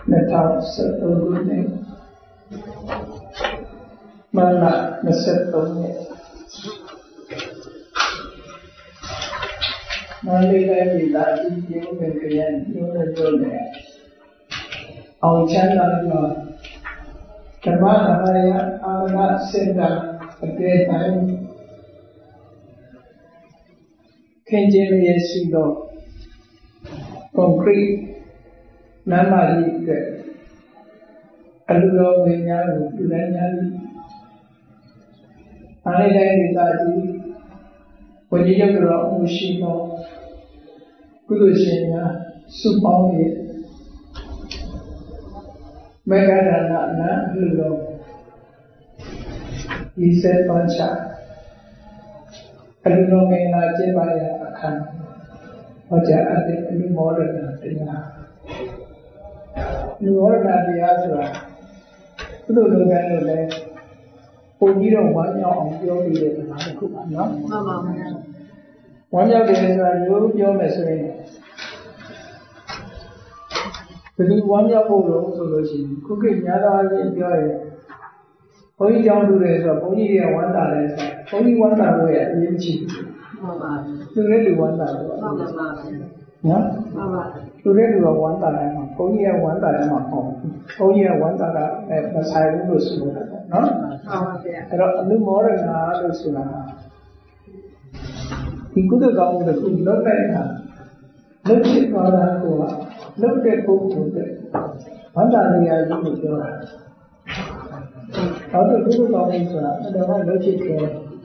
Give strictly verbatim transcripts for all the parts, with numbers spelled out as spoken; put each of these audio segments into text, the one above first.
နှစ်ထောင်ဆယ်သုံးခုနှစ်မလနှစ်ဆယ်သုံးရက်မန္တလေးတိုင်းဒေသကြီးပြည်နယ်ခရိုင်မြို့နယ်တို့နဲ့အောင်ချမ်းသာမှာဓမ္မဒါယအာမနာစင်တာအကဲတိုင်းခင်ကျင်းရဲ့ရှိသောကွန်ကရစ်လမ်းမကြီးအတွက်အလူတော်ဝင်များကိုပြုလန်းများသည်အားလေးတိုင်းဒေသကြီးဝိညာဉ်ရုပ်တော်အမှုရှိသောကုသိုလ်ရှင်များစုပေါင်း၍မေဃဒါနအနံအလူတော်ဤစေပန်းချအလူတော်မင်္ဂလာကျင်းပရာအခမ်းဟောကြားအပ်တဲ့အလူမောဒနာတရားလူမောဒနာတရားဆိုတာကုသိုလ်လုပ်ငန်းလို့လည်းပုံပြီးတော့ဝမ်းမြောက်အောင်ပြောနေတဲ့စကားတစ်ခုပါနော်မှန်ပါဗျာဝမ်းမြောက်တယ်ဆိုတာရိုးပြောမယ်ဆိုရင်ဘယ်လိုဝမ်းမြောက်ဖို့လို့ဆိုလို့ရှိရင်ခုခေတ်များသောအားဖြင့်ပြောရင်ဘုန်းကြီးကြောင်းလူတွေဆိုတော့ဘုန်းကြီးတွေကဝမ်းသာတယ်ဆိုဘုန်းကြီးဝမ်းသာလို့ရအရေးကြီးတယ်မှန်ပါသူလည်းလူဝမ်းသာလို့မှန်ပါနော်မှန်ပါသူလည်းလူကဝမ်းသာတယ်မှာဘုန်းကြီးကဝမ်းသာတယ်မှာပေါ့ဘုန်းကြီးကဝမ်းသာတာအဲမဆိုင်ဘူးလို့ဆိုလို့ပေါ့နော်မှန်ပါဗျာအဲ့တော့အနုမောဒနာလို့ဆိုတာဒီကုသကောင်းမှုတစ်ခုလုပ်တဲ့အခါလုပ်ဖြစ်သွားတာကလုပ်တဲ့ပုဂ္ဂိုလ်တွေဝမ်းသာနေရာကြီးကိုပြောတာနောက်တော့ကုသကောင်းမှုဆိုတာအတော်ကလုပ်ဖြစ်ခဲ့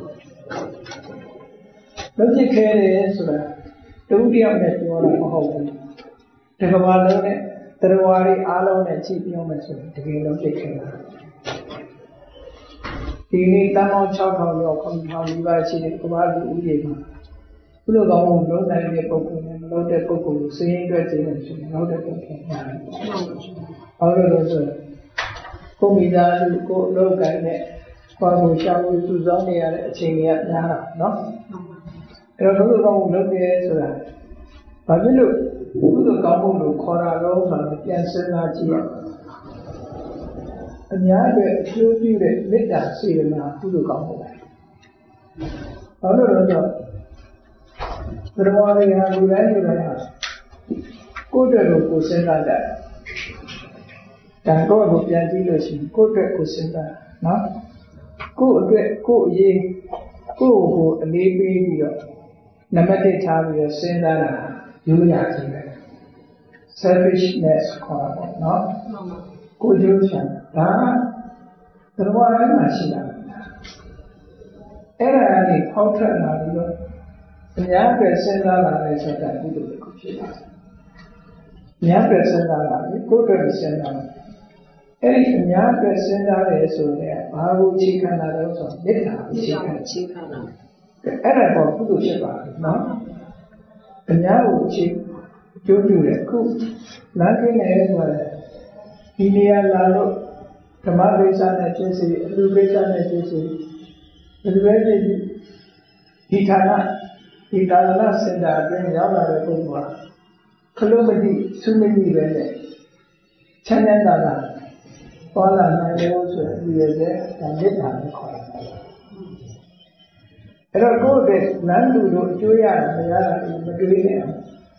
လုပ်ဖြစ်ခဲ့တယ်ဆိုတာတူတယောက်နဲ့ပြောတာမဟုတ်ဘူးဒီကမ္ဘာလုံးနဲ့တရားဝါရီအားလုံးနဲ့ကြည့်ပြောမယ်ဆိုရင်တကယ်လုပ်ဖြစ်ခဲ့တာဒီနေ့တန်ပေါင်း၆ထောင်ကျော်ခုနှစ်ထောင်နီးပါးရှိတဲ့ကမ္ဘာလူဦးရေမှာကုသိုလ်ကောင်းမှုလုံးနိုင်တဲ့ပုဂ္ဂိုလ်နဲ့မလုပ်တဲ့ပုဂ္ဂိုလ်ကိုစိတ်ရင်းအတွက်ခြင်းနဲ့ဆိုရင်နောက်တဲ့ပုဂ္ဂိုလ်များတယ်။ဘာလို့လဲဆိုတော့ကိုမိသားစုကိုအလုပ်ကိုင်နဲ့ဘာကိုရှာဖို့စုဆောင်းနေရတဲ့အချိန်ကြီးကများတာနော်။အဲ့တော့ကုသိုလ်ကောင်းမှုလုပ်တယ်ဆိုတာဘာဖြစ်လို့ကုသိုလ်ကောင်းမှုလို့ခေါ်တာတော့ဆိုတာပြန်စဉ်းစားကြည့်ရအများအတွက်အကျိုးပြုတဲ့မေတ္တာစေတနာကုသိုလ်ကောင်းမှုပဲ။ဘာလို့လဲဆိုတော့ဘယ်တော့မှလည်းလူတိုင်းလူတိုင်းဟာကိုယ့်အတွက်ကိုစဉ်းစားကြတယ်။ဒါကိုယ့်ကိုပြန်ကြည့်လို့ရှိရင်ကိုယ့်အတွက်ကိုစဉ်းစားနော်။ကိုယ့်အတွက်ကိုယ့်အရေးကိုယ့်ကိုအလေးပေးပြီးတော့နံပါတ်တစ်ထားပြီးတော့စဉ်းစားတာရိုးရာကြီးပဲ။ selfishness ခေါ်တာပေါ့နော်။ကိုယ်ကျိုးချမ်းဒါကဘယ်တော့မှလည်းမရှိတာ။အဲ့ဒါကနေဖောက်ထွက်လာပြီးတော့အများအတွက်စဉ်းစားလာတဲ့ဆိုတာကုသိုလ်တစ်ခုဖြစ်ပါတယ်။အများအတွက်စဉ်းစားလာပြီးကိုယ်အတွက်စဉ်းစားလာအဲ့ဒီအများအတွက်စဉ်းစားတယ်ဆိုရင်ဘာကိုအခြေခံတာလဲဆိုတော့မေတ္တာကိုအခြေခံအခြေခံတာအဲ့ဒါတော့ကုသိုလ်ဖြစ်ပါတယ်နော်။အများကိုအခြေကျိုးပြုတယ်အခုလမ်းကင်းနေဆိုရင်ဒီနေရာလာလို့ဓမ္မဒေသနဲ့ဖြစ်စီအလူဒေသနဲ့ဖြစ်စီဘယ်လိုပဲဖြစ်ဒီဌာနဒီသာသနာစင်တာအတွင်းရောက်လာတဲ့ပုဂ္ဂိုလ်ကခလုံးမတိသုမတိပဲနဲ့ချမ်းသာတာပေါ်လာနိုင်လို့ဆိုရင်ဒီရဲ့ဒါမေတ္တာကိုခေါ်တာအဲ့တော့ကိုယ့်အတွက်လမ်းလူတို့အကျိုးရမရတာမတွေးနဲ့နော်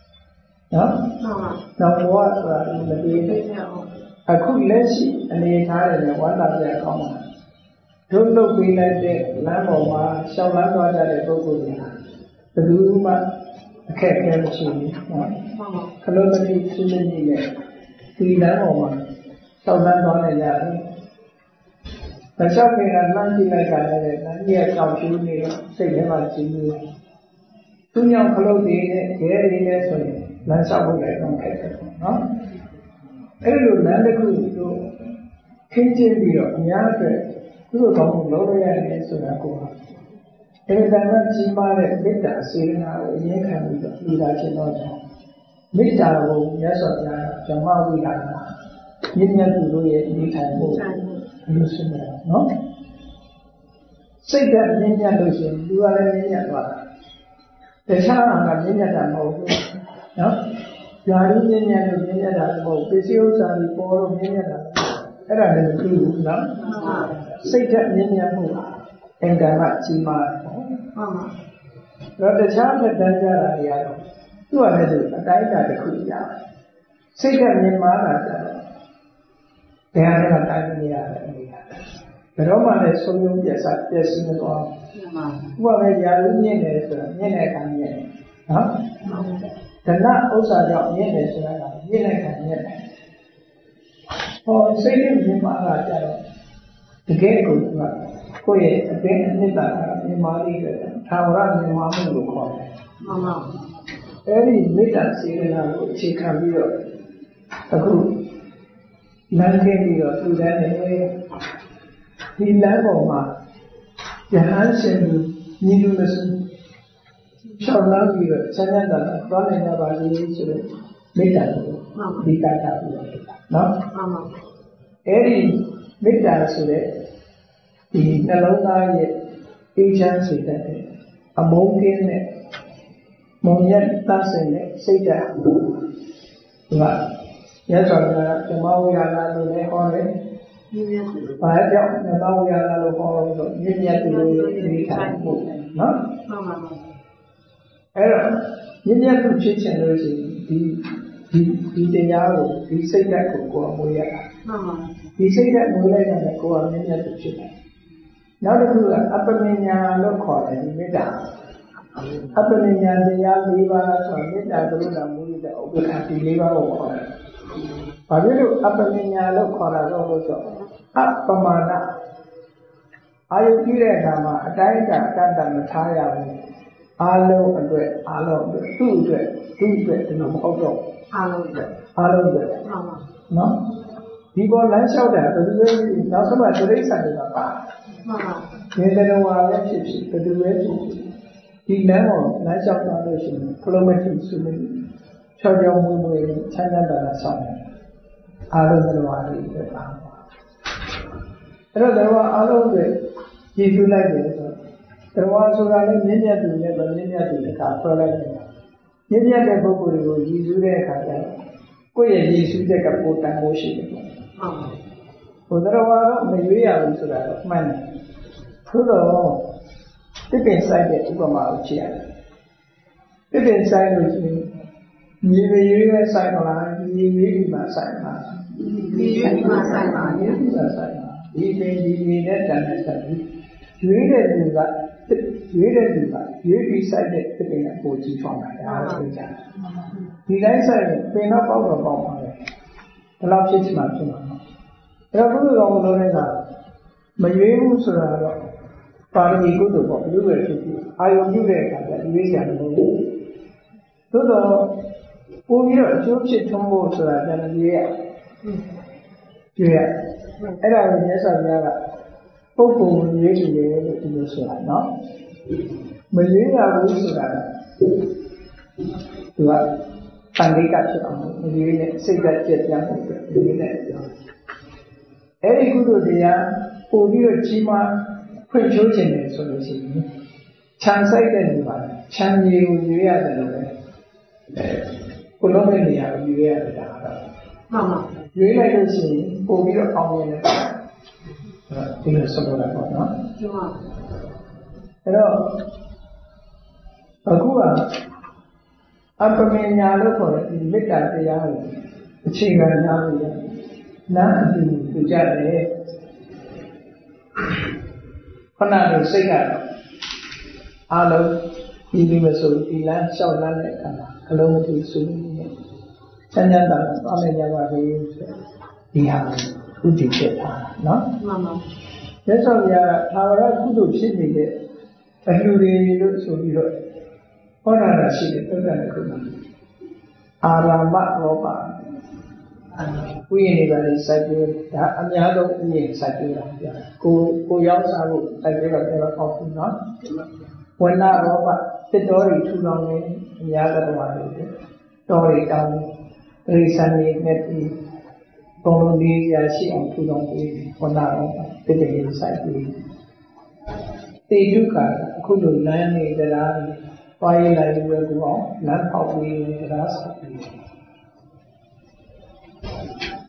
နောက်ဘဝဆိုတာမတွေးနဲ့အခုလက်ရှိအနေထားရတဲ့ဝမ်းသာပြကောင်းတာတို့လုပ်ပေးလိုက်တဲ့လမ်းပေါ်မှာရှောက်လန်းသွားကြတဲ့ပုဂ္ဂိုလ်တွေဟာဘယ်သူမှအခက်အခဲမရှိဘူးနော်ခလုံးမတိသူမတိနဲ့ဒီလမ်းပေါ်မှာရှောက်လန်းသွားနေကြတယ်မလျှောက်ခင်ကလမ်းကြည့်လိုက်တာလည်းလမ်းကြီးကကြောက်ဖြူးနေတော့စိတ်ထဲမှာကြည်နေတယ်သူညောင်ခလုံးတွေနဲ့ခဲတွေနဲ့ဆိုရင်လမ်းလျှောက်ဖို့လည်းတော့ခက်တယ်နော်အဲ့လိုလမ်းတစ်ခုတို့ခင်းကျင်းပြီးတော့အများအတွက်သူ့လိုကောင်းမှုလုပ်ရရတယ်ဆိုတာကိုအဲ့ဒါကကြီးမားတဲ့မေတ္တာစေတနာကိုအရင်ခံပြီးတော့ဤတာဖြစ်တော့ကြောင့်မေတ္တာကိုမြတ်စွာဘုရားကဓမ္မဝိဟာရမြင့်မြတ်သူတို့ရဲ့နေထိုင်မှုလို့ဆိုတယ်နော်စိတ်ကမြင့်မြတ်လို့ရှိရင်သူကလည်းမြင့်မြတ်သွားတာတခြားကမြင့်မြတ်တာမဟုတ်ဘူးနော် Yari Yenya Yenya Damo, Pisios and Poro Yenya. Era nel più, no? Sei già Yenya Mua, e Gamachi Ma. Rada Chama Danja Yaro. Tu hai detto, dai da Kuya. Sei già Yemana. E aveva dai di però ma adesso non piace, piace un po'. Vuoi vedere un niente, niente cambia, no? Da là cosa già niente sarà, niente cambia. Oh, se io mi parla già, perché cosa? Poi è ben netta, mi marito, ora mi mamma lo fa. Mamma. E lì mi dà sì la ci cambio. Ecco. Nan che mi lo tu dai di level ma già sempre mi lo so ciao la vita c'è nada da ne da ba di so metta di kata no mamma eri metta so le di nalong da ye echan so de among kin ne mong yat ta sin ne sait da va Yes, sir. The Mawiyana to the Hore. I don't the Mawiyana to Hore, you yet to the time. No? Error. You yet to teach and the the Yaro, he said that could go away. He said that Mulay and go on many other children. Now the two upper Minya look call and mid down. Upper Minya, the Yah Liva, so mid down the Luna, the open happy Liva or Pavilo Apamina Lokora also. Up Pamana. I appear Nama, a diet Ganda Mataya. Alo and bread, alo, two bread, two bread in a hotel. Alo bread, alo bread. No? People lunch out there, but now somebody to raise under the bar. Yes, I know why I should but the way he never lunch out foundation, kilometers to me. Charge your movie, China, the song. Alone the body. There were all of it. If you like it, there was a Ninia to never Ninia to the car for like Ninia the Boku, you do that. Go ahead, you take a boat and motion. For there were maybe I was that man. Hello, step inside the Ubama chair. Step inside with me. You may use a sign line, you may be my sign line. You may be my sign line, you may be my sign line. You may be that and you read it, you read it, you decide that the pain of forty from my house. The answer is pain of our bomb. The last six months. There are good long learners. My name is part of the good of you were to I will do that, you will so the Oh, yeah, you should come over to that and yeah. Yeah. And I will yes, I will. Hopefully, we will be able to do so, no? But you are also that. You are. And we got you. You say that yet young. Every good idea, who will Chima, put your chin solution. Chance I tell you one. Chan you, you are the Colombia, you are Mamma, you like to see, who will come in the Solara, no? Hello, Agua, Apamina, look the Vita, the Yahoo, the Chigan Yahoo, nothing to Jade. Panado, cigar, Alo, he was so elan, so land, kilometer soon. Chanjanda, Amaya, he has good teacher, no? Mamma. That's all we are, our good city, a few days so we heard. What are the city? Arama Roba. We anybody said you, Amiado, we said you, go, go Yasaru, I gave a better coffee, no? When not Roba, the dory too long in the other one, dory down. Recently met the Colombia, she and two long days for now, the day inside me. They took a good land in the land, while I will go on, not how we last.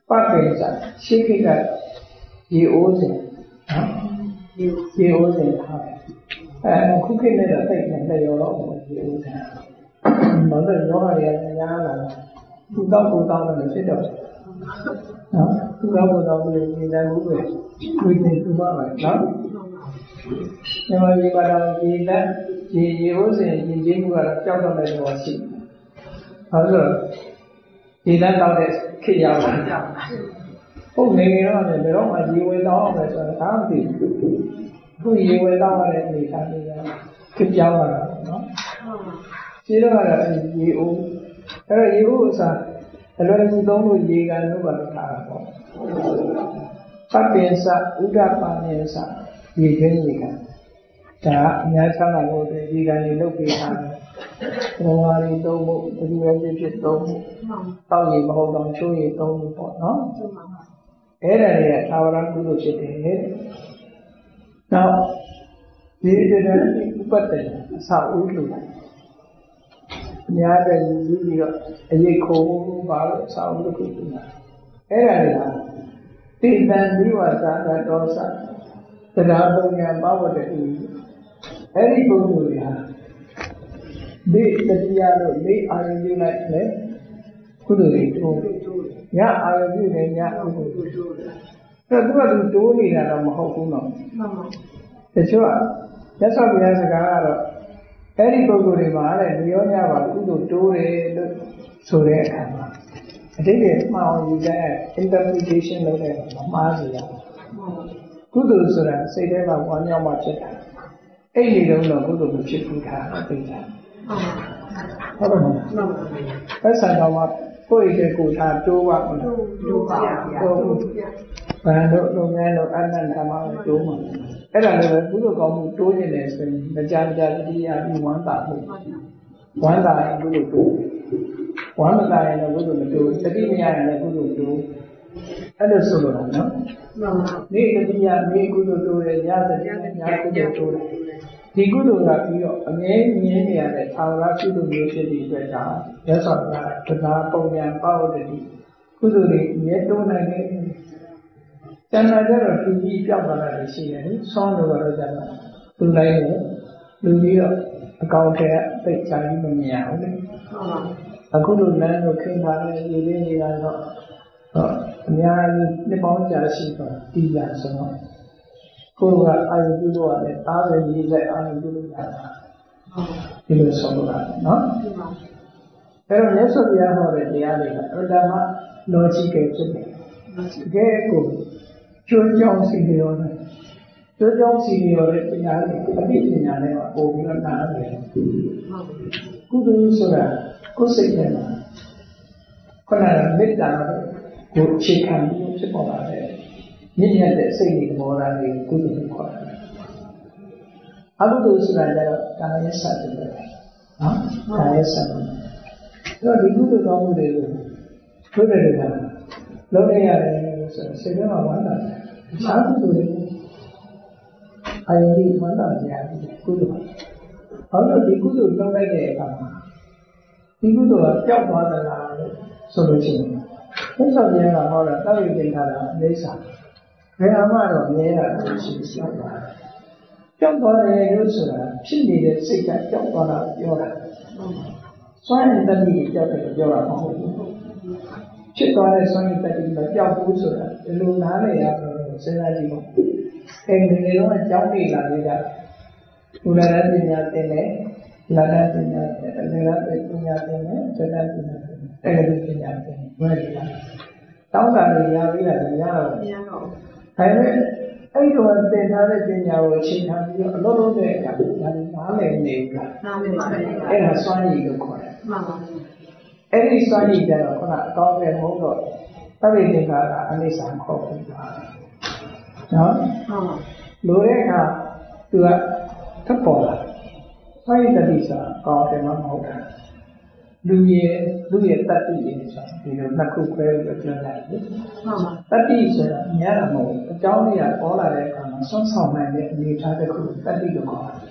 ပတ်ပင်စာရှေးခေတ်ကရေအိုးစဉ်နော်ရေရေအိုးစဉ်ထားတယ်အဲခုခေတ်နဲ့တော့သိတယ်လက်ရောတော့ရေအိုးစဉ်ဘာလို့ရောဂါတွေကများလာလဲသူတော့ကိုတောင်းတယ်ဖြစ်တော့နော်သူတော့ကိုတောင်းပြီးနေတယ်ဘူးပဲဝိသေသူပါမယ်နော်မြန်မာပြည်မှာတော့ဒီလက်ဒီရေအိုးစဉ်ရင်ကျင်းမှုကတော့ကြောက်တော့တဲ့ဘောရှိဘာလို့ဒီလက်တောက်တဲ့ခေတ်ရောက်လာဟုတ်နေနေတော့လည်းဘယ်တော့မှရေဝဲတောင်းအောင်ပဲဆိုတာဒါမှမသိဘူးခုရေဝဲတောင်းရတဲ့အနေအထားတွေကခေတ်ပြောင်းလာတာနော်ခြေတော့ကတော့ရေအိုးအဲ့တော့ရေအိုးဥစားအလွယ်တကူသုံးလို့ရေကန်လို့ပါလို့ထားတာပေါ့ပတ်ပင်စဥဒ္ဒပါနေစရေခင်းရေကန်ဒါအများချမ်းသာလို့ရေကန်တွေလုပ်ပေးထားတယ်ဘဝရီသုံးဖို့ဘယ်လိုပဲဖြစ်ဖြစ်သုံးဖို့တောက်ရေမဟုတ်တော့ချိုးရေသုံးဖို့ပေါ့နော်အဲ့ဒါတွေကသာဝရကုသိုလ်ဖြစ်တယ်နောက်ဒီတည်းဥပတ္တယအစာဥလို့အများတဲ့ယူပြီးတော့အရေးခိုးပါလို့အစာဥလို့ပြုတာအဲ့ဒါတွေကတိတံဒီဝသာတောသတရားပုံညာပဝတ္တိအဲ့ဒီပုဂ္ဂိုလ်တွေဟာဒီတရားလို့လေးအာရုံပြုလိုက်လေကုသိုလ်တွေတိုးညအာရုံပြုတယ်ညကုသိုလ်တွေတိုးတယ်အဲ့တော့သူကသူတိုးနေတာတော့မဟုတ်ဘူးနော်မှန်ပါတချို့ကမြတ်စွာဘုရားစကားကတော့အဲ့ဒီပုဂ္ဂိုလ်တွေမှာတဲ့ညောညပါကုသိုလ်တိုးတယ်လို့ဆိုတဲ့အခါမှာအတိတ်ကမှောင်ယူတဲ့ interpretation လုပ်တဲ့မမှားစေရကုသိုလ်ဆိုတာစိတ်ထဲမှာဝမ်းမြောက်မှဖြစ်တာအဲ့ဒီတုန်းတော့ကုသိုလ်မဖြစ်ဘူးထားသိကြဟုတ်ပါဘူးအဲ့ဆံတော်မှာကိုယ့်ရဲ့ကိုယ်ထားတိုးပါမလို့တိုးပါဟုတ်ဘာလို့လုံငန်းလို့အနန္တမှာတိုးမှာအဲ့ဒါလည်းပဲကုသိုလ်ကောင်းမှုတိုးနေတယ်ဆိုရင်မကြာမကြာတတိယပြီးဝမ်းသာမှုဝမ်းသာရင်ကုသိုလ်တိုးဝမ်းမသာရင်လည်းကုသိုလ်မတိုးတတိမရရင်လည်းကုသိုလ်တိုးအဲ့လိုဆိုလို့နော်နေတတိယနေကုသိုလ်တိုးတယ်ညတတိယညကုသိုလ်တိုးတယ်ဒီကုသိုလ်ကပြီးတော့အမြဲမြင်နေရတဲ့သာဝရကုသိုလ်မျိုးဖြစ်တဲ့အတွက်ကြောင့်ရသော်ကတရားပုံညာပဝတ္တိကုသိုလ်တွေအမြဲတိုးနိုင်တယ်။ကျန်တာကျတော့သူကြီးပြောက်သွားတာရှိတယ်လေ။ဆောင်းလို့တော့ကျတော့သူလိုက်တယ်လူကြီးတော့အကောင်ထဲသိချာကြီးမမြင်အောင်လေ။အခုလိုလမ်းကိုခင်းထားတဲ့ရေလေးတွေကတော့အများကြီးနှစ်ပေါင်းကြာရှိတော့တည်ရဆိုတော့ကိုယ်ကအာရုံပြုလို့ရတယ်အားရည်ကြီးတဲ့အာရုံပြုလို့ရတာဒီလိုဆိုလို့ရတယ်နော်အဲ့တော့မြတ်စွာဘုရားဟောတဲ့တရားတွေကအတ္တမ logical ဖြစ်တယ်တကယ်ကိုကျွမ်းကြောင်းစီရောတယ်ကျွမ်းကြောင်းစီရောတဲ့တရားတွေအတိပညာနဲ့ပို့ပြီးတော့နားရတယ်ကုသိုလ်ဆိုတာကိုယ်စိတ်ထဲမှာခဏကမေတ္တာကိုအခြေခံပြီးဖြစ်ပေါ်လာတဲ့မြင့်မြတ်တဲ့စိတ်တွေမောတာတွေကုသိုလ်ကိုခေါ်တယ်။အကုသိုလ်ဆိုတာကျတော့ကာယစတဲ့ပဲ။နော်။ကာယစတဲ့။အဲ့တော့ဒီကုသိုလ်ကောင်းမှုတွေကိုဘုရားတွေကလုံးနေရတယ်ဆိုတော့စိတ်ထဲမှာဝမ်းသာတယ်။အခြားကုသိုလ်တွေအာယုန်ဝမ်းသာကြရတယ်ကုသိုလ်။ဘာလို့ဒီကုသိုလ်လုပ်လိုက်တဲ့အခါမှာဒီကုသိုလ်ကပျောက်သွားသလားလို့ဆိုလို့ရှိရင်ဘုရားပြန်ကဟောတာတောက်ရည်တင်ထားတာအိဋ္ဌာဘယ်အမှတော့မြဲတာရှိရှိပါကြောက်သွားတယ်လို့ဆိုတာဖြစ်နေတဲ့စိတ်ကကြောက်သွားတာပြောတာစွမ်းရည်တတိကြောက်တယ်ပြောတာမဟုတ်ဘူးဖြစ်သွားတဲ့စွမ်းရည်တတိမကြောက်ဘူးဆိုတာဒီလိုနားလည်ရတော့စဉ်းစားကြည့်ပါအဲဒီနေတော့အကြောင်းလေးလာလေးကဘုရားရပညာသင်တယ်လာလာပညာသင်တယ်လာလာပညာသင်တယ်ဇဒပညာသင်တယ်အဲဒီပညာသင်ဘယ်လိုလဲတောင်းတာတွေရပြီးတာမရတော့ဘူးဒါပေမဲ့အဲ့လိုသင်ထားတဲ့ပညာကိုအခြေခံပြီးတော့အလုံးလုံးတဲ့အခါဒါလည်းနားလည်နေဘူးလားနားလည်ပါဘူးအဲ့ဒါစွမ်းရည်လို့ခေါ်တယ်မှန်ပါဘူးအဲ့ဒီစွမ်းရည်ကျတော့ခုနအကောင်းတဲ့မဟုတ်တော့သဗ္ဗေသင်္ခါရအနိစ္စခေါ်ပြီးပါနော်ဟုတ်လိုတဲ့အခါသူကထပ်ပေါ်လာစွမ်းရည်တတိစာကောင်းတယ်မဟုတ်တာလူရဲ့လူရဲ့တတ္တိရဲ့ဆိုတာဒီလိုနှစ်ခုခွဲပြီးတော့ပြောလိုက်တယ်။မှန်ပါ။တတ္တိဆိုတာအများကြီးမဟုတ်ဘူး။အကြောင်းလေးကပေါ်လာတဲ့အခါမှာဆွမ်းဆောင်နိုင်တဲ့အနေအထားတစ်ခုတတ္တိလို့ခေါ်တယ်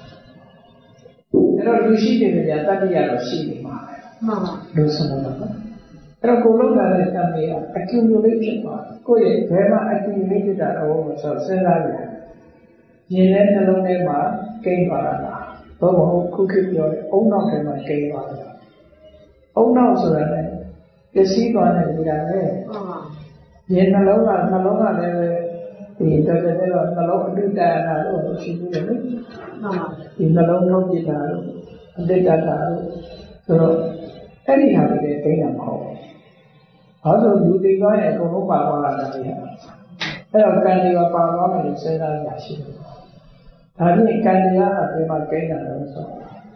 ။အဲတော့လူရှိတဲ့နေရာတတ္တိကတော့ရှိနေမှာပဲ။မှန်ပါ။လူဆိုတော့တအဲ့တော့ကိုလုံးလာတဲ့တံမေးက accumulate ဖြစ်သွားကိုယ့်ရဲ့ဘယ်မှာ accumulate ဖြစ်တာတော့ဆိုတော့စဉ်းစားရတယ်ရင်ထဲနှလုံးထဲမှာကိန်းသွားတာလားဘုံဘုံခုခေတ်ပြောတဲ့အုံနောက်ထဲမှာကိန်းသွားတယ်အုံနောက်ဆိုတာလည်းပစ္စည်းသွားနေကြတာလေရင်နှလုံးကနှလုံးကလည်းဒီတော်တော်တော့နှလုံးအတုတ္တနာလို့ရှိသေးတယ်လေဒီနှလုံးထုတ်ပြတာလို့အတ္တတာလို့ဆိုတော့အဲ့ဒီဟာတွေကိန်းတာမဟုတ်ဘူးဘာလို့လူတွေသွားရင်အကုန်လုံးပါသွားတာလဲအဲ့တော့ကံတွေကပါသွားမယ်လို့စဉ်းစားရရှိတယ်ဒါဖြင့်ကံတရားကဒီမှာကိန်းတာလို့ဆို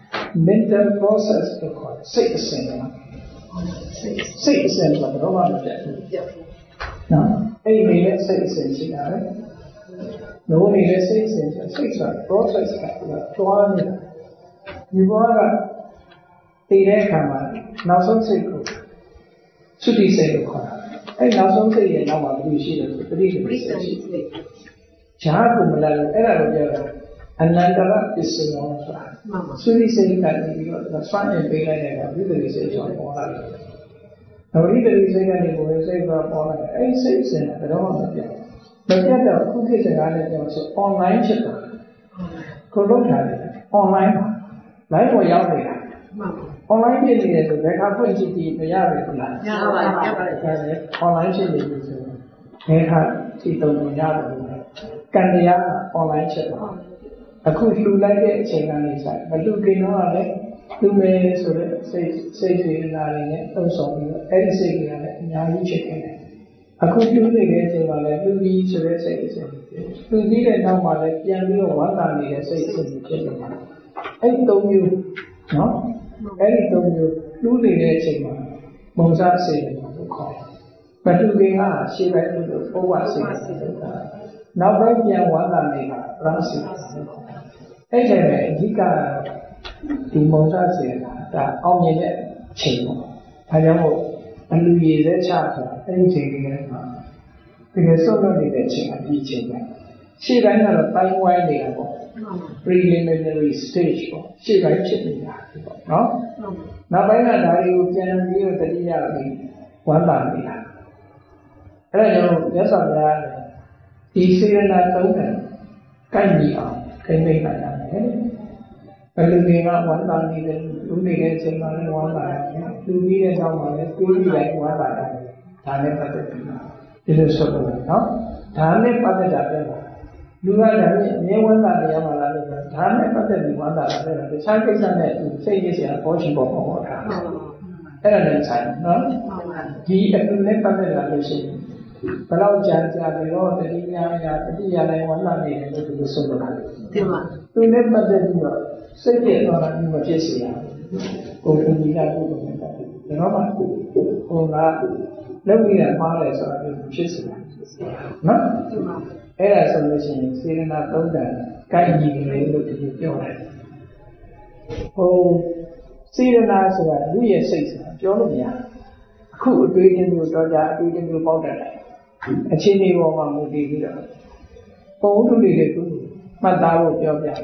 mental process ကိုခေါ်စိတ်အစဉ်ကစိတ်အစဉ်ကတော့ဘာမှမပြတ်ဘူးနော်အဲ့ဒီနေတဲ့စိတ်အစဉ်ရှိတာလေနိုးနေတဲ့စိတ်အစဉ်စိတ်ဆိုတာ process ကတွားနေတာဒီဘောကတည်တဲ့အခါမှာနောက်ဆုံးစိတ်ကိုသုတိစိတ်ကိုခေါ်တာအဲ့နောက်ဆုံးစိတ်ရဲ့နောက်မှာဘယ်လိုရှိလဲဆိုပရိသေစိတ်ရှိတယ်။ဈာကုမလာလို့အဲ့ဒါကိုပြောတာအနန္တရပစ္စယောဆိုတာသုတိစိတ်ကနေပြီးတော့ဆွမ်းနေပေးလိုက်တဲ့ကဝိပရိစိတ်ကြောင့်ပေါ်လာတယ်။ဝိပရိစိတ်ကနေကိုယ်စိတ်ကပေါ်လာတယ်အဲ့စိတ်စဉ်ကတော့မပြတ်မပြတ်တော့ခုခေတ်စကားနဲ့ပြောဆို online ဖြစ်တာကိုလုံးထားတယ် online ပါ live ပေါ်ရောက်နေတာonline ဖြစ်နေတယ်ဆိုဘယ်ခါဖွင့်ကြည့်ကြည့်မရဘူးခလားရပါပါရပါတယ် online ဖြစ်နေပြီဆိုဘယ်ခါကြည့်တော့မရတယ်ဘူးကံတရားက online ဖြစ်တာအခုလှူလိုက်တဲ့အချိန်ကနေစမလှူခင်တော့လည်းလှူမယ်ဆိုတော့စိတ်စိတ်စေနာတွေနဲ့သုံးဆောင်ပြီးတော့အဲ့ဒီစိတ်ကလည်းအများကြီးဖြစ်နေတယ်အခုလှူနေတဲ့အချိန်မှာလည်းလှူပြီးဆိုတဲ့စိတ်အစဉ်လှူပြီးတဲ့နောက်မှာလည်းပြန်ပြီးတော့ဝမ်းသာနေတဲ့စိတ်အစဉ်ဖြစ်နေတယ်အဲ့ဒီသုံးမျိုးနော်အဲ့ဒီသုံးမျိုးလှူနေတဲ့အချိန်မှာမုံစားစေတယ်လို့ခေါ်တယ်။မလှူခင်ကရှေ့ပိုင်းလို့ဘဝစေတယ်။နောက်ပိုင်းပြန်ဝမ်းသာနေတာပရစေတယ်လို့ခေါ်တယ်။အဲ့ဒီပဲအဓိကဒီမုံစားစေတာဒါအောင်မြင်တဲ့အချိန်ပေါ့။ဒါကြောင့်မို့အလူရည်သက်ချဆိုတာအဲ့ဒီချိန်လေးကမှတကယ်ဆုံးလို့နေတဲ့အချိန်ကဒီအချိန်ပဲ။ရှေ့ပိုင်းကတော့တိုင်းဝိုင်းနေတာပေါ့။ preliminary stage ပေါ့ရှေ့ပိုင်းဖြစ်နေတာပေါ့နော်နောက်ပိုင်းကဒါတွေကိုပြန်ပြီးတော့တတိယပြီးဝမ်းသာနေတာအဲ့ဒါကြောင့်မြတ်စွာဘုရားလည်းဒီစေရနာသုံးတယ်ကိုက်ညီအောင်ခိမ့်မိတ်နိုင်ရတယ်ဘယ်လိုတွေကဝမ်းသာနေတယ်လူတွေရဲ့အချိန်မှလည်းဝမ်းသာတယ်လူကြီးရဲ့နောက်မှာလည်းတွေးပြီးလိုက်ဝမ်းသာတယ်ဒါနဲ့ပတ်သက်ပြီးဒီလိုဆိုလို့နော်ဒါနဲ့ပတ်သက်တာပြောတာလူကလည်းအမြဲဝမ်းသာနေရမှာလားလို့ပြောဒါနဲ့ပတ်သက်ပြီးဝမ်းသာတယ်တခြားကိစ္စနဲ့စိတ်ရည်စရာပေါ်ချင်ပေါ်ပေါ်တာအဲ့ဒါလည်းဆိုင်နော်ဒီအတူနဲ့ပတ်သက်တာလို့ရှိရင်ဘယ်တော့ကြာကြာပြီးတော့တတိယရာတတိယတိုင်းဝမ်းသာနေတယ်လို့ဒီလိုဆိုလိုတာတင်ပါသူနဲ့ပတ်သက်ပြီးတော့စိတ်ပြည့်သွားတာမျိုးမဖြစ်စေရဘူးကိုယ်ကဒီကကိုယ်ကိုယ်နဲ့ပတ်သက်ပြီးတော့မှဟိုကလုပ်ပြီးရမှားတယ်ဆိုတာမျိုးဖြစ်စေတယ်နော်တင်ပါအဲ့ဒါဆိုလို့ရှိရင်စေရနာသုံးတန်ကိုက်ညီတယ်လို့ဒီလိုပြောတယ်ဟိုစေရနာဆိုတာလူရဲ့စိတ်ဆိုတာပြောလို့မရအခုအတွေ့အကြုံမျိုးတော့ကြအတွေ့အကြုံမျိုးပေါက်တတ်တယ်အခြေအနေပေါ်မှာမူတည်ပြီးတော့ပုံထုတွေကသူမှတ်သားဖို့ပြောပြတယ်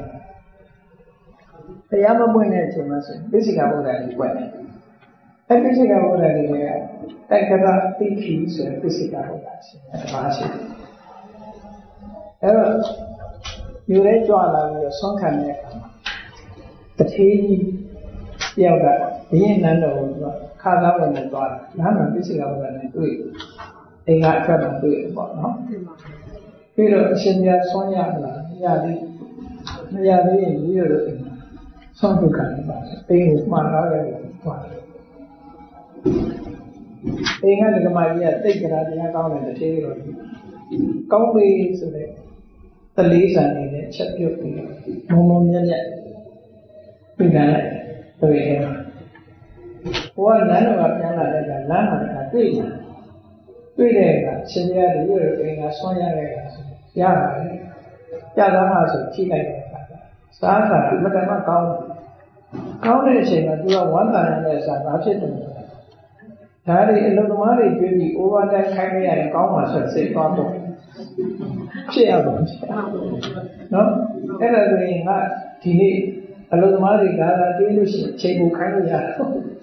တရားမပွင့်တဲ့အချိန်မှာဆိုပိစိကဗုဒ္ဓကြီးပွင့်တယ်အဲ့ပိစိကဗုဒ္ဓကြီးကတက္ကရာတိခိဆိုတဲ့ပိစိကဗုဒ္ဓရှိတယ်တပါးရှိတယ်အဲ့တော့ယူရဲကြွလာပြီးတော့ဆွမ်းခံတဲ့အခါမှာတထေးကြီးတယောက်ကဘုရင်နန်းတော်ကိုသူကခါသားဝင်နဲ့သွားတယ်။နားမှာပြည့်စုံတာကလည်းတွေ့အိမ်ကအထက်မှာတွေ့ပေါ့နော်။ပြီးတော့အရှင်မြတ်ဆွမ်းရမလားမရသေးမရသေးရင်ကြီးရတော့ဆွမ်းဒုက္ခနဲ့ပါအိမ်ကိုမှန်တော့ရတယ်သွားတယ်။အိမ်ကဓမ္မကြီးကတိတ်ကြတာတရားကောင်းတယ်တထေးတော်ကြီးကောင်းပြီဆိုတဲ့တလေးဆန်နေတဲ့ချက်ပြုတ်ပြီးမုံမုံမြက်မြက်ပြည်လာလိုက်တွေ့တယ်ဘုရားနန်းတော်ကပြန်လာတဲ့ကလမ်းမှာကတွေ့တယ်တွေ့တဲ့ကရှင်ရည်ရွယ်အိမ်ကဆွမ်းရတဲ့ကရပါတယ်ကြသားမှဆိုဖြိလိုက်တဲ့အခါစားတာအမှန်တမ်းကောင်းကောင်းတဲ့အချိန်မှာသူကဝမ်းသာနေတဲ့စားဘာဖြစ်တယ်ဒါတွေအလုံးသမားတွေတွေ့ပြီး over time ခိုင်းရရင်ကောင်းမှာဆိုစိတ်သွားပေါ့ဖြစ်ရပါ့နော်အဲ့ဒါဆိုရင်ကဒီနေ့အလုံးသမားတွေကလာတွေးလို့ရှိရင်ချိန်ကိုခိုင်းလို့ရတော့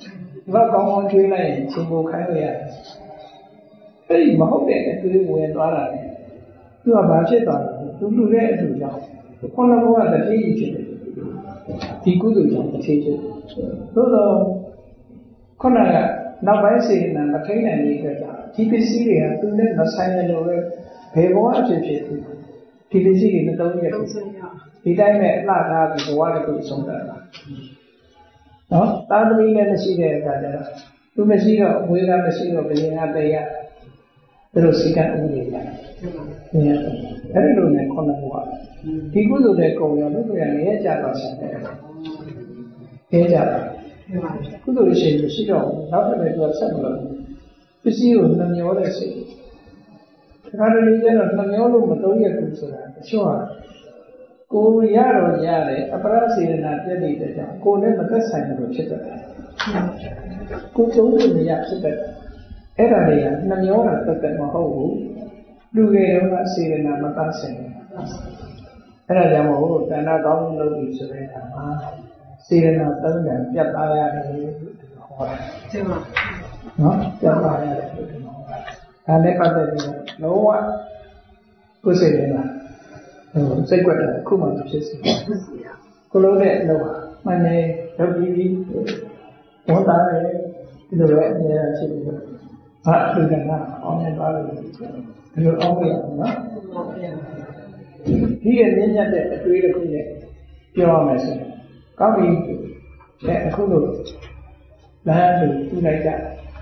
ဘာကောင်းကောင်းကျွေးလိုက်ရင်ချိန်ကိုခိုင်းလို့ရတယ်အဲ့ဒီမဟုတ်တဲ့အတွေးဝင်သွားတာလေသူကဘာဖြစ်သွားလဲသူလူတဲ့အတူကြောင့်ခုနကတတိယဖြစ်တယ်ဒီကုသိုလ်ကြောင့်တစ်ချိန်ချင်းသို့တော့ခုနကနောက်ပိုင်းစေတနာမထိန်နိုင်တဲ့အတွက်ကြောင့်ဒီပစ္စည်းတွေကသူနဲ့မဆိုင်ရလို့ပဲဘယ်ဘဝအဖြစ်ဖြစ်ဒီပစ္စည်းတွေမသုံးရဘူးဒီတိုင်းနဲ့လှထားပြီးဘဝတစ်ခုဆုံးတာနော်သာသမီလည်းမရှိတဲ့အခါကျတော့သူမရှိတော့ဝေဒမရှိတော့ဘယ်ရင်ကတည်းကသူတို့စိတ်ကဥပဒေရတယ်အဲ့ဒီလိုနဲ့ခုနကဒီကုသိုလ်တဲ့ကုံရောလို့ပြောရင်လည်းကြတော့ဆက်တယ်ခဲကြတာကုသိုလ်ရှိရင်ရှိတော့နောက်တစ်ခါကျဆက်မလို့ပစ္စည်းကိုနှမျောတဲ့စိတ်ဒါကြတဲ့ကျတော့နှမျောလို့မသုံးရဘူးဆိုတာအချော့ကိုရတော့ရတယ်အပရစေတနာပြည့်နေတဲ့ကြောင့်ကိုနဲ့မသက်ဆိုင်လို့ဖြစ်တယ်ကိုသုံးလို့မရဖြစ်တယ်အဲ့ဒါတွေကနှမျောတာတက်တက်မဟုတ်ဘူးလူငယ်တုန်းကစေတနာမသက်ဆိုင်ဘူးအဲ့ဒါကြောင့်မို့တဏှာကောင်းမှုလုပ်ပြီးဆိုတဲ့အခါမှာစေတနာသုံးတယ်ပြတ်သားရတယ်လို့ဟောတယ်ကျင်းပါနော်ပြတ်သားရတယ်လို့ဟောတာဒါနဲ့ပတ်သက်ပြီးလုံးဝကိုယ်စိတ်ထဲမှာဟိုစိတ်ကွက်တာခုမှဖြစ်စီကိုလုံးတဲ့အလုပ်ဟာမှန်တယ်လုပ်ပြီးပြီးဝန်တာတယ်ဒီလိုပဲအများအားဖြစ်ပြီးတော့ဘာအထူးကနာအောင်နေပါလို့ဒီလိုအောင်ရအောင်နော်ဒီရဲ့မြင့်မြတ်တဲ့အတွေးတစ်ခုနဲ့ပြောရမယ်ဆိုရင်ကောင်းပြီအဲအခုလို့လမ်းသူပြလိုက်ကြ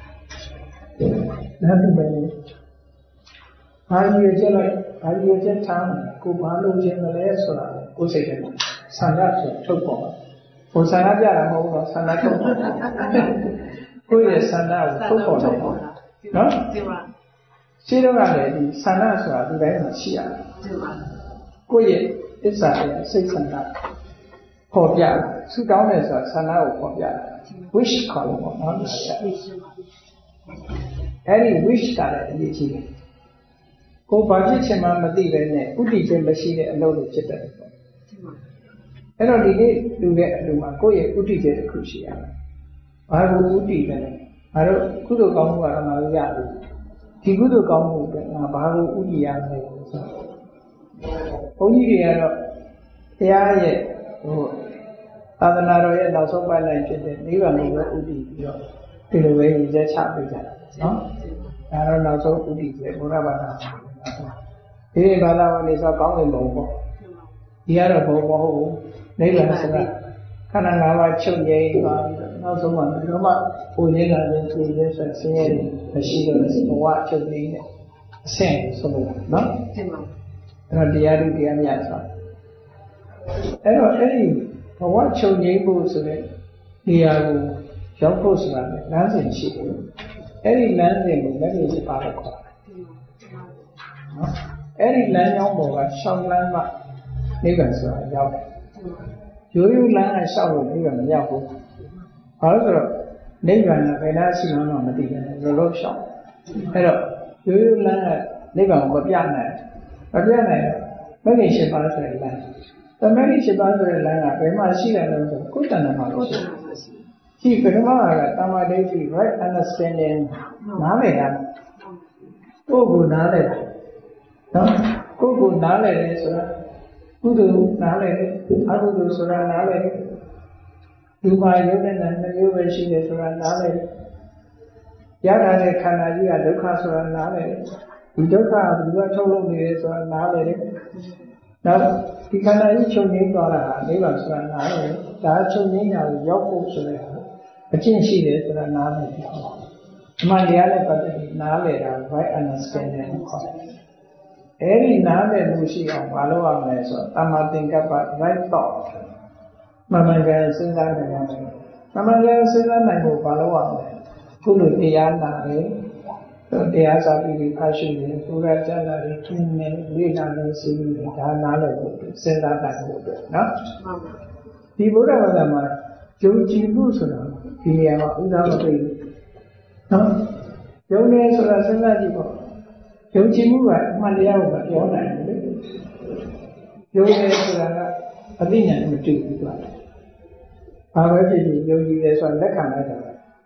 လမ်းသူပဲဘာကြီးကျလိုက်ဘာကြီးကျထားကိုဘာလို့ခြင်းမလဲဆိုတာကိုစိတ်ထဲမှာဆန္ဒဆိုထုတ်ပေါ်ဟိုဆန္ဒပြတာမဟုတ်တော့ဆန္ဒထုတ်ပေါ်ကိုယ့်ရဲ့ဆန္ဒကိုထုတ်ပေါ်တယ်နော်ရှင်းတော့ကလည်းဒီဆန္ဒဆိုတာဒီတိုင်းမှာရှိရတယ်ကိုယ့်ရဲ့အစ္စာရဲ့စိတ်ဆန္ဒပေါ်ပြဆူတောင်းတယ်ဆိုတာဆန္ဒကိုပေါ်ပြ wish ခေါ်လို့ပေါ့နော်အဲ့ဒီ wish ကလည်းအရေးကြီးတယ်ကိုဘာဖြစ်ချင်မှမသိပဲနဲ့ဥတည်ခြင်းမရှိတဲ့အလုပ်တွေဖြစ်တယ်ပေါ့အဲ့တော့ဒီနေ့လူတဲ့အလူမှာကိုယ့်ရဲ့ဥတည်ခြင်းတစ်ခုရှိရမယ်ဘာကိုဥတည်လဲငါတို့ကုသိုလ်ကောင်းမှုကတော့ငါတို့ရပြီဒီကုသိုလ်ကောင်းမှုကငါဘာကိုဥတည်ရမလဲဆိုတော့ဘုန်းကြီးတွေကတော့တရားရဲ့ဟိုသာသနာတော်ရဲ့နောက်ဆုံးပိုင်းလိုက်ဖြစ်တဲ့နိဗ္ဗာန်ကိုပဲဥတည်ပြီးတော့ဒီလိုပဲရည်ချက်ချပေးကြတာနော်ဒါတော့နောက်ဆုံးဥတည်ချက်ဘုရားဘာသာဒီဘာသာဝင်တွေဆိုကောင်းတယ်ဘုံပေါ့ဒီကတော့ဘုံမဟုတ်ဘူးနိဗ္ဗာန်ဆိုတာခန္ဓာ၅ပါးချုပ်ငြိမ်းသွားပြီးတော့နောက်ဆုံးမှာဘယ်တော့မှပုံရင်းလာတဲ့သူရဲ့ဆိုဆင်းရဲမရှိတော့တဲ့ဘဝချုပ်ငြိမ်းတဲ့အဆင့်ဆိုလို့နော်အဲ့တော့တရားဓုတရားမြတ်ဆိုတာအဲ့တော့အဲ့ဒီဘဝချုပ်ငြိမ်းဖို့ဆိုတဲ့နေရာကိုရောက်ဖို့ဆိုတာလည်းလမ်းစဉ်ရှိတယ်အဲ့ဒီလမ်းစဉ်ကိုလက်ရည်ပါလို့ခေါ်တယ်နော်အဲ့ဒီလမ်းကြောင်းပေါ်ကရှောင်းလမ်းမှနိဗ္ဗာန်ဆိုတာရောက်တယ်ရိုးရိုးလမ်းကရှောက်လို့နိဗ္ဗာန်မရောက်ဘူးဘာလို့ဆိုတော့နိဗ္ဗာန်ကဘယ်လားရှိမှမသိဘူးလောလောရှောက်အဲ့တော့ရိုးရိုးလမ်းကနိဗ္ဗာန်ကိုမပြနိုင်မပြနိုင်တော့မဂ္ဂင်၈ပါးဆိုတဲ့လမ်းတမဂ္ဂင်၈ပါးဆိုတဲ့လမ်းကဘယ်မှာရှိတယ်လဲဆိုကိုယ်တဏ္ဍာမှာလို့ရှိတယ်ဒီပထမကတမာဒိဋ္ဌိ right understanding နားလည်တာကိုယ့်ကိုနားလည်တာနော်ကိုယ့်ကိုနားလည်တယ်ဆိုတာကုသိုလ်နားလည်တယ်အကုသိုလ်ဆိုတာနားလည်တယ်ဒီမှာရုပ်နဲ့နာမ်မျိုးပဲရှိတယ်ဆိုတာနားလည်တယ်ရတာတဲ့ခန္ဓာကြီးကဒုက္ခဆိုတာနားလည်တယ်ဒီဒုက္ခကဘယ်လိုထုတ်လုပ်နေလဲဆိုတာနားလည်တယ်နောက်ဒီခန္ဓာကြီးချုပ်ငြိမ်းသွားတာဟာနိဗ္ဗာန်ဆိုတာနားလည်တယ်ဒါချုပ်ငြိမ်းတာကိုရောက်ဖို့ဆိုတဲ့အကျင့်ရှိတယ်ဆိုတာနားလည်တယ်ဒီမှာတရားနဲ့ပတ်သက်ပြီးနားလည်တာ right understanding ခေါ်တယ်အဲ့ဒီနားလည်မှုရှိအောင်မလုပ်ရမယ်ဆိုတော့တမ္မာသင်္ကပ္ပ right thought မမှန်ကန်စဉ်းစားနိုင်ရတယ်မမှန်ကန်စဉ်းစားနိုင်ဖို့မလုပ်ရမယ်ခုလိုတရားနာတယ်တရားစာပြီးဖတ်ရှုတယ်ဘုရားကြားတာတွေကျင်းနေလေ့လာနေစီးနေဒါနားလည်ဖို့စဉ်းစားနိုင်ဖို့အတွက်နော်ဒီဘုရားဘာသာမှာယုံကြည်မှုဆိုတာဒီနေရာမှာဥစားမသိဘူးနော်ယုံနေဆိုတာစဉ်းစားကြည့်ပေါ့ယုံကြည်မှုကအမှန်တရားကိုမပြောနိုင်ဘူးလေယုံနေဆိုတာကအသိဉာဏ်မတူဘူးကွာဘာပဲဖြစ်ဖြစ်ယုံကြည်တယ်ဆိုတာလက်ခံလိုက်တာ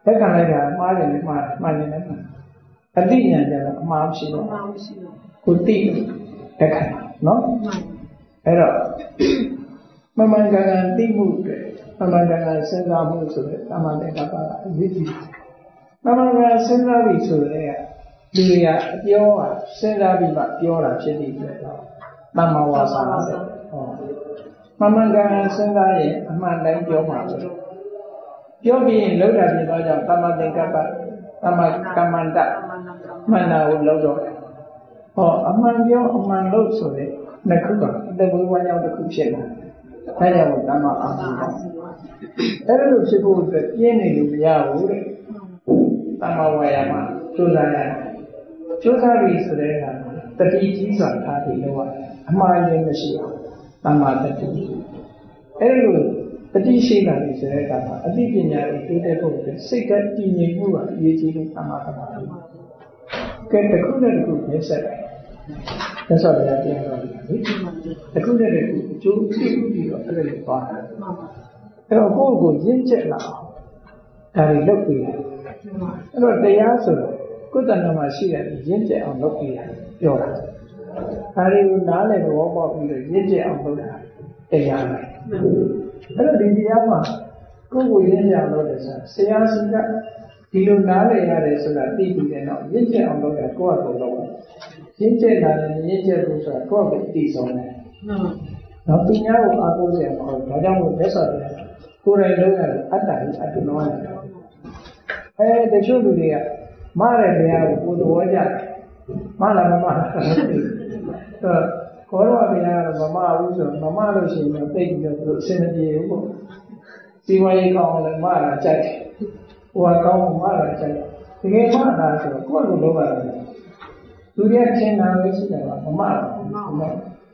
လက်ခံလိုက်တာမှားတယ်လည်းမှားတယ်မှားတယ်လည်းမှားအတိညာကြတော့အမှားရှိတော့ကိုတိလက်ခံနော်အဲ့တော့မမှန်ကန်ကန်သိမှုတွေမမှန်ကန်ကန်စဉ်းစားမှုဆိုတဲ့သမ္မာသင်္ကပ္ပကအရေးကြီးတယ်မမှန်ကန်စဉ်းစားပြီးဆိုတဲ့လူတွေကအပြောကစဉ်းစားပြီးမှပြောတာဖြစ်ပြီးဆိုတော့သမ္မာဝါစာတဲ့ဟောမမှန်ကန်ကန်စဉ်းစားရင်အမှန်တိုင်းပြောမှာပဲပြောပြီးရင်လောက်တာဖြစ်တော့ကြောင့်သမ္မာသင်္ကပ္ပသမ္မာကမ္မန္တမှန်တာကိုလောက်တော့ဟောအမှန်ပြောအမှန်လို့ဆိုတဲ့နှစ်ခုကအတ္တဝိဝါယောတစ်ခုဖြစ်လာဒါကြောင့်သမ္မာအာဇီဝအဲ့လိုဖြစ်ဖို့အတွက်ပြင်းနေလို့မရဘူးတဲ့သမ္မာဝါယာမကျိုးစားရတယ်ကျိုးစားပြီဆိုတဲ့အခါတတိကြီးစွာထားပြီးတော့အမှားရင်းမရှိအောင်သမ္မာတတိအဲ့လိုတတိရှိလာပြီဆိုတဲ့အခါမှာအသိပညာကိုတိုးတက်ဖို့အတွက်စိတ်ကတည်ငြိမ်မှုကအရေးကြီးလို့သမ္မာသမာဓိကဲတစ်ခုနဲ့တစ်ခုပြည့်စက်တယ်သက်စောတရားတရားတော်လေတစ်ခုနဲ့တစ်ခုအကျိုးပြုပြီးတော့အဲ့လိုသွားတာအဲ့တော့ကိုယ့်ကိုရင့်ကျက်လာအောင်ဒါတွေလုပ်ပြီးတယ်အဲ့တော့တရားဆိုတော့ကိုယ်တဏ္ဍာမှာရှိတဲ့ရင့်ကျက်အောင်လုပ်ပြီးတယ်ပြောတာဒါတွေကိုနားလည်သဘောပေါက်ပြီးတော့ရင့်ကျက်အောင်လုပ်တာတရားပဲအဲ့တော့ဒီတရားမှာကိုယ့်ကိုရင့်ကျက်အောင်လုပ်တယ်ဆိုတာဆရာစီကဒီလိုနားလည်ရတယ်ဆိုတာသိပြီးတဲ့နောက်ရင့်ကျက်အောင်လုပ်တာကိုယ့်အကိုလုပ်ရင့်ကျက်လာတယ်ရင့်ကျက်ဖို့ဆိုတာကိုယ့်ကိုသိဆုံးတယ်နော်ပညာကိုအားကိုးစရာမဟုတ်ဒါကြောင့်မို့လက်စော်တယ်ကိုယ်တိုင်လုပ်ရတယ်အတ္တကြီးအတ္တနောရတယ်အဲတချို့လူတွေကမှားတဲ့တရားကိုကိုယ်သဘောကျတယ်မှားလားမမှားလားဆိုတော့ခေါ်တော့တရားကတော့မမှားဘူးဆိုတော့မမှားလို့ရှိရင်တော့သိပြီးတော့သူအစင်မပြေဘူးပေါ့ဒီဝါရေးကောင်းလည်းမှားတာကြိုက်တယ်ဟိုကကောင်းမှားတာကြိုက်တယ်တကယ်မှားတာဆိုတော့ကိုယ့်လိုလုပ်ရတယ်လူတွေထင်တာပဲရှိတယ်ကမမှားဘူးနော်မ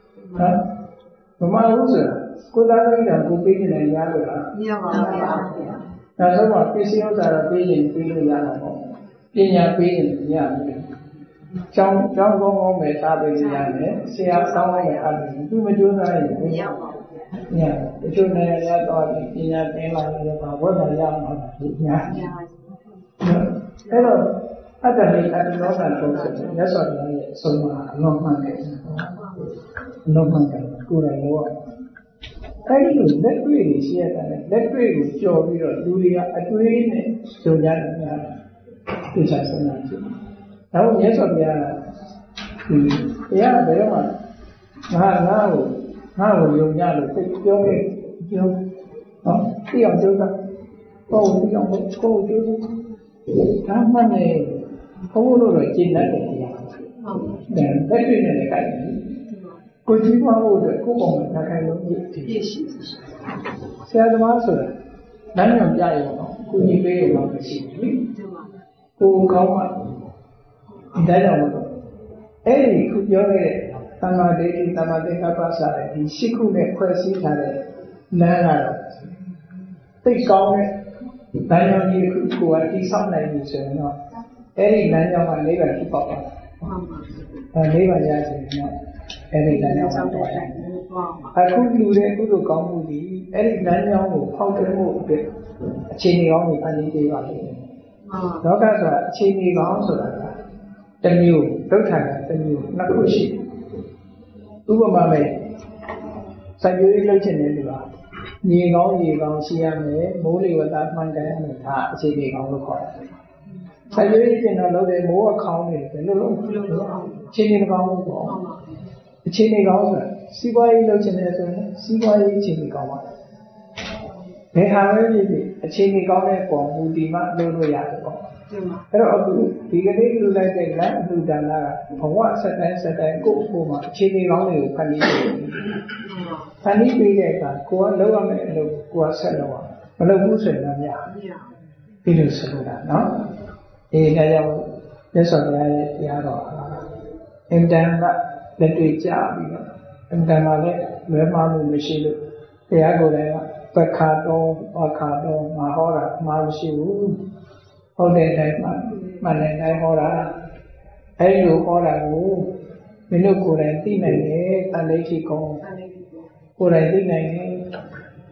မှားဘူးဆိုတာကိုယ်သားလေးကကိုပေးနေတယ်ရလို့လားမရပါဘူးဗျာဒါဆိုတော့ပစ္စည်းဥစ္စာတော့ပေးရင်ပေးလို့ရတာပေါ့ပညာပေးရင်မရဘူးကျောင်းကျောင်းကောင်းကောင်းပဲထားပေးရတယ်ဆရာကောင်းကောင်းပဲအားပေးသူမကြိုးစားရင်မရပါဘူးညတချို့နေရာရတော့ပညာသင်လာတယ်ပါဝတ်မှရမှာဒီညာအဲ့တော့အတ္တလေးအတ္တလောကဆုံးစတဲ့မြတ်စွာဘုရားရဲ့အဆုံးအမအလုံးမှန်တယ်အလုံးမှန်တယ်ကိုယ်တိုင်လို့အဲ့ဒီလိုလက်တွေ့တွေရှိရတယ်လက်တွေ့ကိုကြော်ပြီးတော့လူတွေကအတွေးနဲ့ကြုံရတယ်များသိချင်စမ်းတာကြည့်။ဒါ့မြတ်စွာဘုရားကဒီတရားဘယ်တော့မှငါငါ့ကိုငါ့ကိုယုံကြလို့သိပြောခဲ့ပြောဟောသိအောင်ကြိုးစားကိုယ်သိအောင်ကိုယ်ကြိုးစားဒါမှလည်းဘုန်းတော်တို့ကျင့်တတ်တယ်တရားဟုတ်တယ်လက်တွေ့နဲ့လည်းကြိုက်တယ်ကိုကြီးပွားဖို့အတွက်ကိုယ်ပုံမှာနှခိုင်လုံးပြည့်ပြည့်ရှိဆရာသမားဆိုတာနိုင်ညံပြရအောင်ကိုကြီးပေးရအောင်မရှိဘူးကိုကောင်းမှဒီတိုင်းတော့မဟုတ်အဲ့ဒီခုပြောခဲ့တဲ့သမာဓိဋ္ဌိသမာဓိကပ္ပစတဲ့ဒီရှစ်ခုနဲ့ဖွဲ့စည်းထားတဲ့လမ်းကတော့သိကောင်းတဲ့လမ်းကြောင်းကြီးတစ်ခုကိုယ်ကတိဆောက်နိုင်ပြီဆိုရင်တော့အဲ့ဒီလမ်းကြောင်းကလေးပါဖြစ်ပေါက်ပါအဲလေးပါရချင်တော့အဲ့ဒီလမ်းကြောင်းကိုသွားတယ်အခုလူတွေအခုလိုကောင်းမှုဒီအဲ့ဒီလမ်းကြောင်းကိုဖောက်ထွင်းဖို့အတွက်အခြေအနေကောင်းတွေဖန်တီးပေးပါလိမ့်မယ်လောကဆိုတာအခြေအနေကောင်းဆိုတာကတစ်မျိုးဒုက္ခကတစ်မျိုးနှစ်ခုရှိဥပမာမဲ့စိုက်ပျိုးရေးလုပ်ချင်တဲ့လူကမြေကောင်းရေကောင်းရှိရမယ်မိုးလေဝသမှန်ကန်ရမယ်ဒါအခြေအနေကောင်းလို့ခေါ်တယ်စိုက်ပျိုးရေးကျင်တော့လုပ်တယ်မိုးကခေါင်းနေတယ်လို့လို့အခြေအနေကောင်းလို့ပေါ့အခြေအနေကောင်းဆိုတာစီးပွားရေးလုပ်ချင်တယ်ဆိုရင်စီးပွားရေးအခြေအနေကောင်းပါဘယ်ဟာပဲဖြစ်ဖြစ်အခြေအနေကောင်းတဲ့ပုံမူတည်မှလုပ်လို့ရတယ်ပေါ့အဲ့တော့အခုဒီကနေ့လူလိုက်တဲ့လမ်းအလှူဒါနကဘဝဆက်တိုင်းဆက်တိုင်းကိုယ့်အဖို့မှာအခြေအနေကောင်းတွေကိုဖန်တီးပေးတယ်ဖန်တီးပေးတဲ့အခါကိုယ်ကလုပ်ရမယ့်အလုပ်ကိုယ်ကဆက်လုပ်ရမလုပ်ဘူးဆိုရင်တော့မရဘူးဒီလိုဆိုလို့တာနော်အေးဒါကြောင့်မြတ်စွာဘုရားရဲ့တရားတော်အင်တန်ကလက်တွေ့ကြပြီးတော့အင်တန်ကလည်းလွဲမှားမှုမရှိလို့တရားကိုယ်တိုင်ကပက္ခတော်ပက္ခတော်မဟောတာမှာမရှိဘူးဟုတ်တဲ့အတိုင်းမှမှန်တဲ့အတိုင်းဟောတာအဲဒီလိုဟောတာကိုမင်းတို့ကိုယ်တိုင်သိနိုင်တယ်တန်ဋိဋ္ဌိကောကိုယ်တိုင်သိနိုင်တယ်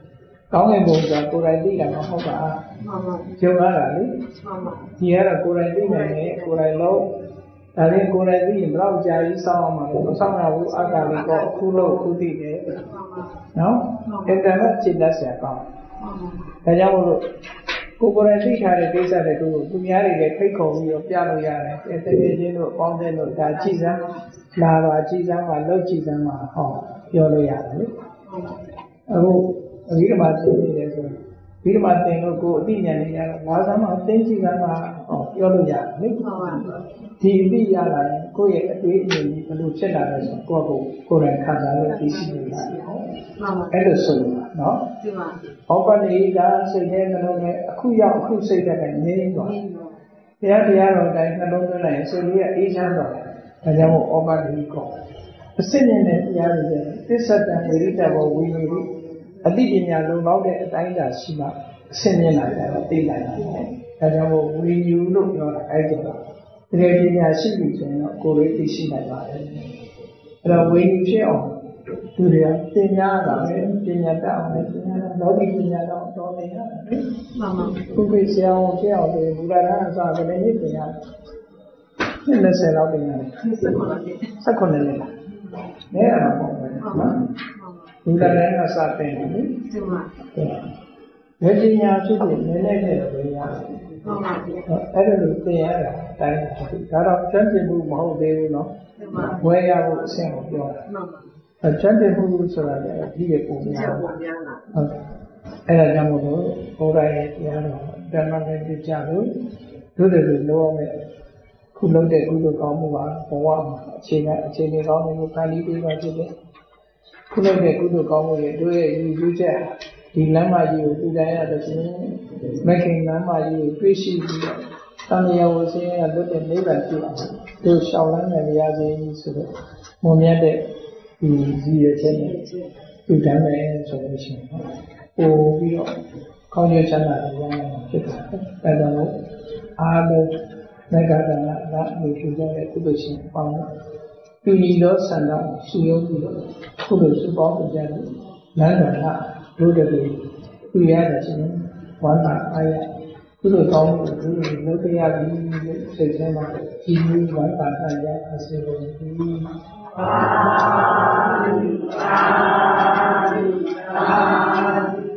ကောင်းတဲ့ဘုံကကိုယ်တိုင်သိတာမဟုတ်ပါဘူးကျုံရတာလေဒီကတော့ကိုယ်တိုင်သိနိုင်တယ်ကိုယ်တိုင်လုံးဒါရင်ကိုယ်တိုင်သိရင်ဘယ်တော့ကြာကြီးစောင်းအောင်မှာလဲမစောင်းရဘူးအကာလေးတော့အခုလို့အခုသိတယ်နော်အင်တာနက်ချိန်လက်ဆရာကောင်းဒါကြောင့်မို့လို့ကိုယ်ကိုယ်တိုင်သိထားတဲ့ကိစ္စတွေကိုသူများတွေလည်းဖိတ်ခေါ်ပြီးတော့ပြလို့ရတယ်အဲတကယ်ချင်းတို့ပေါင်းတဲ့တို့ဒါကြည်စမ်းလာပါကြည်စမ်းပါလောက်ကြည်စမ်းပါဟောပြောလို့ရတယ်လေအခုအဘိဓမ္မာသင်နေတယ်ဆိုဘိဓမ္မာသင်လို့ကိုယ်အသိဉာဏ်နဲ့ရတော့လာစမ်းမှာသင်ကြည့်စမ်းပါဟောပြောလို့ရတယ်လေဒီအသိရလာရင်ကိုယ့်ရဲ့အတွေ့အကြုံကြီးဘယ်လိုဖြစ်လာလဲဆိုတော့ကိုယ့်ကိုယ်ကိုယ်တိုင်ခံစားလို့သိရှိနေရတယ်ဟောအဲ့လိုဆိုလို့နော်ဟောပဏိကစိတ်ထဲနှလုံးထဲအခုရောက်အခုစိတ်ထဲငြိမ်းသွားတရားတရားတော်တိုင်းနှလုံးသွင်းလိုက်ရင်စိတ်လေးကအေးချမ်းသွားတယ်ဒါကြောင့်မို့ဩပဏိကောအစစ်မြင့်တဲ့တရားတွေသစ္စာတံဝိရိတဘောဝိနည်းအသိပညာလုံလောက်တဲ့အတိုင်းသာရှိမှအစစ်မြင့်လာတယ်သိလိုက်တယ်ဒါကြောင့်မို့ဝိညူလို့ပြောတာအဲ့ဒါတကယ်ပညာရှိပြီဆိုရင်တော့ကိုယ်လေးသိရှိနိုင်ပါတယ်အဲ့တော့ဝိညူဖြစ်အောင်သူတွေကသင်ညာတာပဲပညာတတ်အောင်လည်းသင်ညာတာလောကီပညာတော့တော်နေရတယ်လေမှန်ပါခုခေတ်ဆရာဝန်ဖြစ်အောင်ဆိုရင်ဘုရားရအစားကလည်းနေသင်ရတယ်နှစ်နှစ်ဆယ်လောက်သင်ရတယ်ဆယ်ခုနှစ်နှစ်လားနဲရမှာပေါ့ပဲနော်ဘုရားလည်းအစားသင်တယ်လေမှန်ပါလက်ပညာဖြစ်ဖြစ်နည်းနည်းနဲ့တော့ရတယ်မှန်ပါအဲ့ဒါလိုသင်ရတာတိုင်းဒါတော့ကျွမ်းကျင်မှုမဟုတ်သေးဘူးနော်ဝယ်ရဖို့အဆင့်ကိုပြောတာမှန်ပါအကျွမ်းကျင်မှုဆိုတာလည်းဒီရဲ့ပုံများတာဟုတ်အဲ့ဒါကြောင့်မို့လို့ဘုရားရဲ့တရားတော်ဓမ္မနဲ့ပြကြလို့တို့တွေလိုရမယ်ခုလုံးတဲ့ကုသိုလ်ကောင်းမှုပါဘဝမှာအခြေခံအခြေအနေကောင်းမှုကိုခံပြီးပြီးပါဖြစ်တယ်ခုလုံးတဲ့ကုသိုလ်ကောင်းမှုတွေတို့ရဲ့ရည်ရွယ်ချက်ဒီလမ်းမကြီးကိုပြတိုင်းရတဲ့ဆိုရင်မခင်လမ်းမကြီးကိုတွေ့ရှိပြီးတော့တန်မြာဝဆင်းရဲလွတ်တဲ့နိဗ္ဗာန်ဖြစ်အောင်တို့ရှောင်လန်းနိုင်ရစေဆိုတော့မွန်မြတ်တဲ့ဒီရည်ရွယ်ချက်နဲ့ပြတိုင်းမယ်ဆိုလို့ရှိရင်ပို့ပြီးတော့ကောင်းကျိုးချမ်းသာရနိုင်မှာဖြစ်တယ်အဲဒါလို့အားလုံးမဂ္ဂဒနာလာလူကျတဲ့ကုသိုလ်ရှင်ပေါင်းပြုညီသောဆန္ဒရှိရုံးပြီးတော့ကုသိုလ်စုပေါင်းကြတယ်လမ်းတော်ကတို့တည်းပြုရတယ်ရှင်ဝမ်းသာအားရကုသိုလ်ကောင်းမှုတို့လုပ်တရားပြီးစိတ်ထဲမှာကြီးမှုဝမ်းသာအားရအစေကုန်ပြီသာဓုသာဓုသာဓု